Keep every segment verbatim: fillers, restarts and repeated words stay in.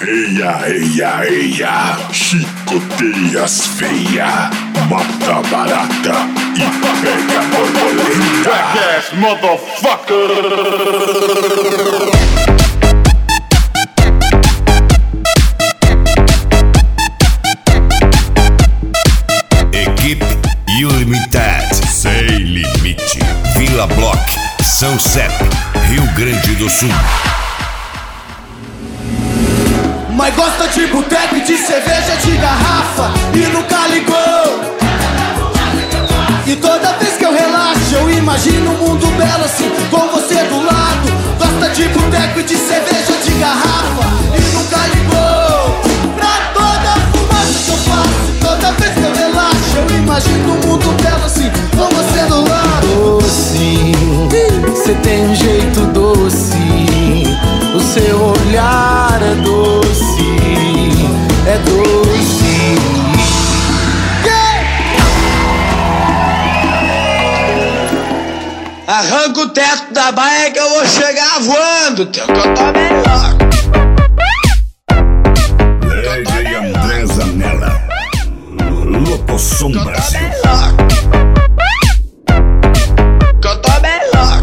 Eia, eia, eia, chicoteias feia, mata barata e pega borboleta. Jackass, motherfucker! Equipe Ilimited, Sem Limite, Vila Block, São Sepe, Rio Grande do Sul. Mas gosta de boteco e de cerveja de garrafa e nunca ligou. E toda vez que eu relaxo eu imagino um mundo belo assim, com você do lado. Gosta de boteco e de cerveja de garrafa e nunca ligou pra toda a fumaça que eu faço. Toda vez que eu relaxo eu imagino um mundo belo assim, com você do lado. Doce, cê tem um jeito doce, o seu olhar é doce, é doce. Yeah! Arranca o teto da baia que eu vou chegar voando, teu, que eu tô melhor. Leia e André Zanella, Lopoção Brasil. Que eu tô melhor.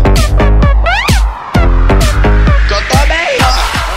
Que eu tô melhor.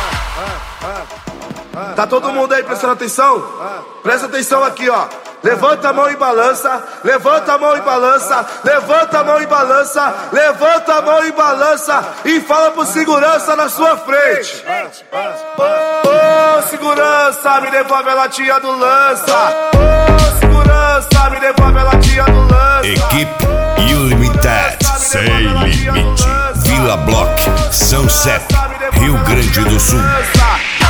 Tá todo mundo aí prestando atenção? Presta atenção aqui, ó. Levanta a mão e balança, levanta a mão e balança, levanta a mão e balança, levanta a mão e balança e fala pro segurança na sua frente. Ô, oh, segurança, me devolve a latinha do lança. Ô, oh, segurança, me devolve a latinha do lança. Equipe Ilimited, Sem Limite, Vila Block, São Sepe, Rio Grande do Sul.